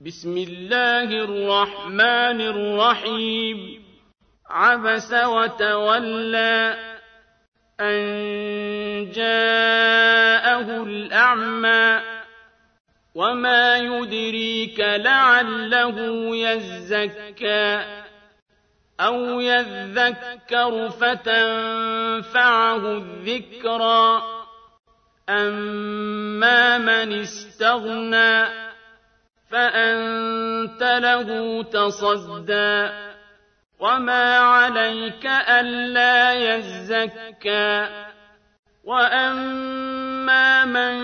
بسم الله الرحمن الرحيم عبس وتولى أن جاءه الأعمى وما يدريك لعله يزكى أو يذكر فتنفعه الذكرى أما من استغنى فأنت له تصدى وما عليك ألا يزكى وأما من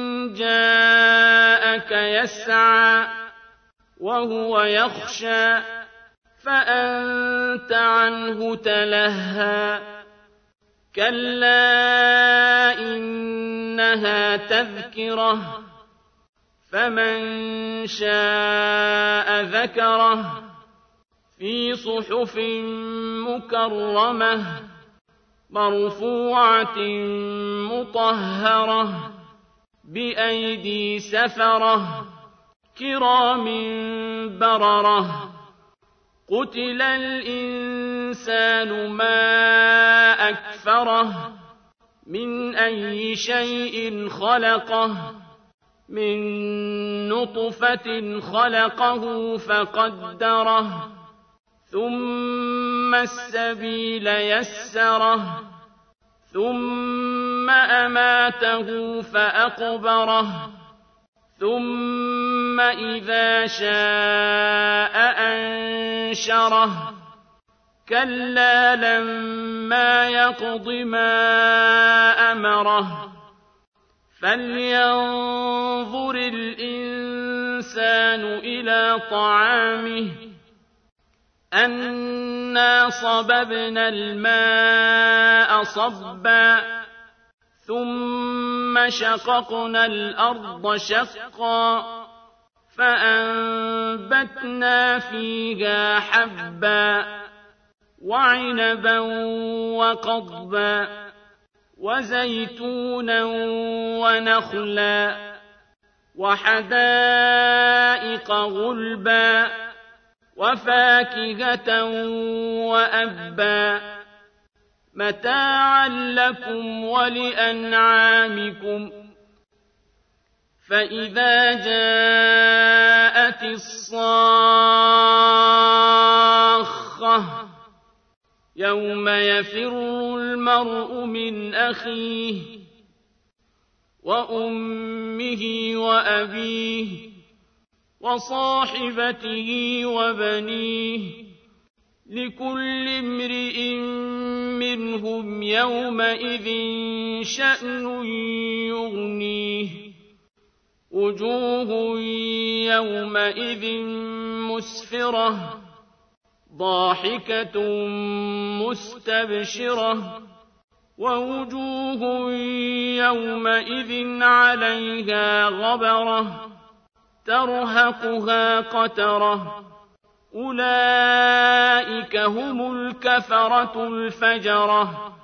جاءك يسعى وهو يخشى فأنت عنه تلهى كلا إنها تذكرة فمن شاء ذكره في صحف مكرمة مرفوعة مطهرة بأيدي سفرة كرام بررة قتل الإنسان ما أكفره من أي شيء خلقه من نطفة خلقه فقدره ثم السبيل يسره ثم أماته فأقبره ثم إذا شاء أنشره كلا لما يقض ما أمره فلينظر الإنسان إلى طعامه أنا صببنا الماء صبا ثم شققنا الأرض شقا فأنبتنا فيها حبا وعنبا وقضبا وزيتونا ونخلا وحدائق غلبا وفاكهة وأبا متاعا لكم ولأنعامكم فإذا جاءت الصاخة يوم يفر المرء من أخيه وأمه وأبيه وصاحبته وبنيه لكل امرئ منهم يومئذ شأن يغنيه وجوه يومئذ مسفرة ضاحكة مستبشرة ووجوه يومئذ عليها غبرة ترهقها قترة أولئك هم الكفرة الفجرة